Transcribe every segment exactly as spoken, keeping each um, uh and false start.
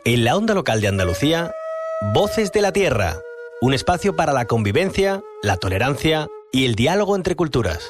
En la onda local de Andalucía, Voces de la Tierra, un espacio para la convivencia, la tolerancia y el diálogo entre culturas.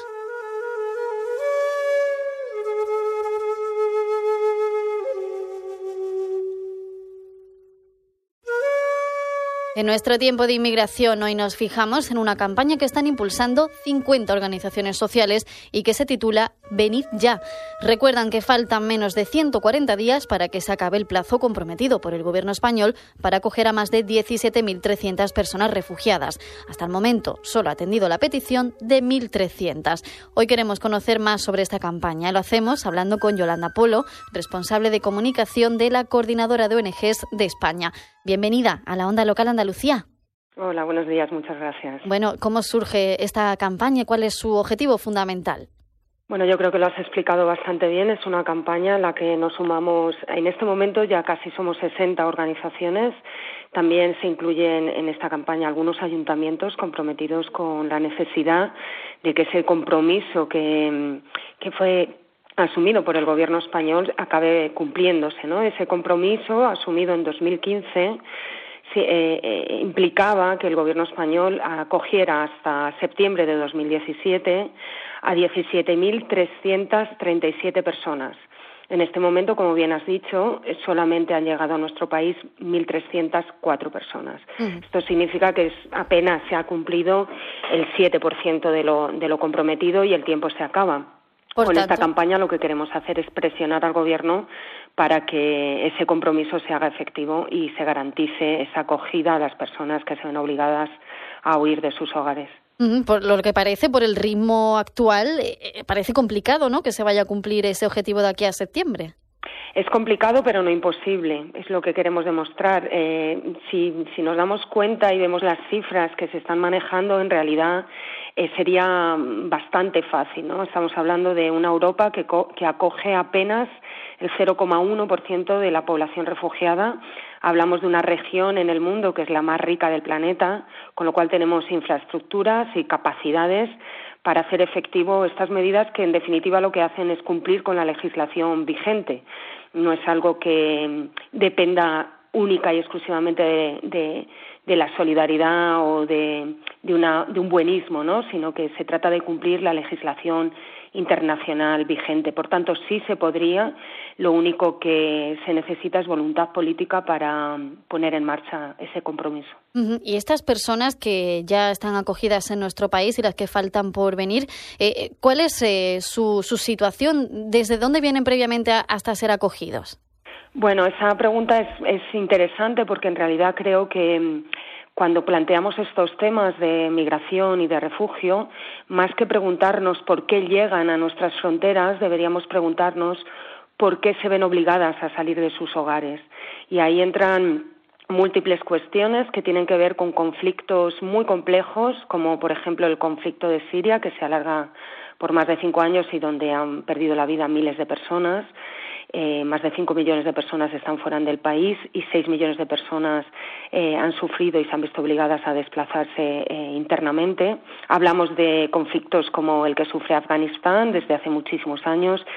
En nuestro tiempo de inmigración hoy nos fijamos en una campaña que están impulsando cincuenta organizaciones sociales y que se titula Venid ya. Recuerdan que faltan menos de ciento cuarenta días para que se acabe el plazo comprometido por el gobierno español para acoger a más de diecisiete mil trescientas personas refugiadas. Hasta el momento solo ha atendido la petición de mil trescientas. Hoy queremos conocer más sobre esta campaña. Lo hacemos hablando con Yolanda Polo, responsable de comunicación de la Coordinadora de O N Ges de España. Bienvenida a la Onda Local Andalucía. Hola, buenos días, muchas gracias. Bueno, ¿cómo surge esta campaña y cuál es su objetivo fundamental? Bueno, yo creo que lo has explicado bastante bien. Es una campaña en la que nos sumamos, en este momento ya casi somos sesenta organizaciones. También se incluyen en esta campaña algunos ayuntamientos comprometidos con la necesidad de que ese compromiso que, que fue asumido por el gobierno español acabe cumpliéndose, ¿no? Ese compromiso asumido en dos mil quince sí, eh, eh, implicaba que el gobierno español acogiera hasta septiembre de dos mil diecisiete a diecisiete mil trescientas treinta y siete personas. En este momento, como bien has dicho, solamente han llegado a nuestro país mil trescientas cuatro personas. Uh-huh. Esto significa que apenas se ha cumplido el siete por ciento de lo, de lo comprometido y el tiempo se acaba. Por Con tanto, esta campaña lo que queremos hacer es presionar al Gobierno para que ese compromiso se haga efectivo y se garantice esa acogida a las personas que se ven obligadas a huir de sus hogares. Por lo que parece, por el ritmo actual, eh, parece complicado, ¿no?, que se vaya a cumplir ese objetivo de aquí a septiembre. Es complicado, pero no imposible, es lo que queremos demostrar. Eh, si, si nos damos cuenta y vemos las cifras que se están manejando, en realidad eh, sería bastante fácil, ¿no? Estamos hablando de una Europa que, co- que acoge apenas el cero coma uno por ciento de la población refugiada. Hablamos de una región en el mundo que es la más rica del planeta, con lo cual tenemos infraestructuras y capacidades para hacer efectivo estas medidas que en definitiva lo que hacen es cumplir con la legislación vigente. No es algo que dependa única y exclusivamente de, de, de la solidaridad o de, de, una, de un buenismo, ¿no?, sino que se trata de cumplir la legislación internacional vigente. Por tanto, sí se podría, lo único que se necesita es voluntad política para poner en marcha ese compromiso. Uh-huh. Y estas personas que ya están acogidas en nuestro país y las que faltan por venir, eh, ¿cuál es eh, su, su situación? ¿Desde dónde vienen previamente a, hasta ser acogidos? Bueno, esa pregunta es, es interesante porque en realidad creo que cuando planteamos estos temas de migración y de refugio, más que preguntarnos por qué llegan a nuestras fronteras, deberíamos preguntarnos por qué se ven obligadas a salir de sus hogares. Y ahí entran múltiples cuestiones que tienen que ver con conflictos muy complejos, como por ejemplo el conflicto de Siria, que se alarga por más de cinco años y donde han perdido la vida miles de personas. Eh, más de cinco millones de personas están fuera del país y seis millones de personas eh, han sufrido y se han visto obligadas a desplazarse eh, internamente. Hablamos de conflictos como el que sufre Afganistán desde hace muchísimos años,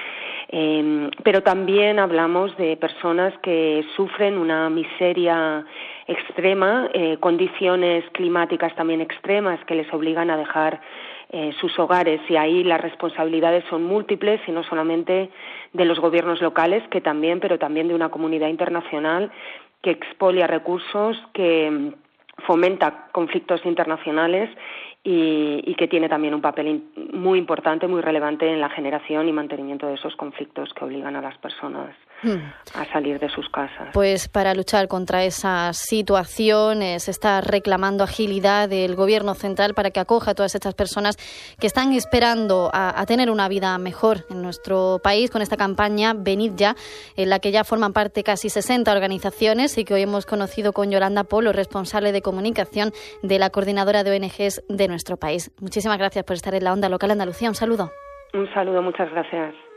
eh, pero también hablamos de personas que sufren una miseria extrema, eh, condiciones climáticas también extremas que les obligan a dejar Eh, sus hogares, y ahí las responsabilidades son múltiples y no solamente de los gobiernos locales, que también, pero también de una comunidad internacional que expolia recursos, que fomenta conflictos internacionales y, y que tiene también un papel in, muy importante, muy relevante en la generación y mantenimiento de esos conflictos que obligan a las personas a salir de sus casas. Pues para luchar contra esa situación eh, se está reclamando agilidad del Gobierno central para que acoja a todas estas personas que están esperando a, a tener una vida mejor en nuestro país, con esta campaña Venid ya, en la que ya forman parte casi sesenta organizaciones y que hoy hemos conocido con Yolanda Polo, responsable de comunicación de la Coordinadora de O N Ges de nuestro país. Muchísimas gracias por estar en la Onda Local Andalucía. Un saludo. Un saludo, muchas gracias.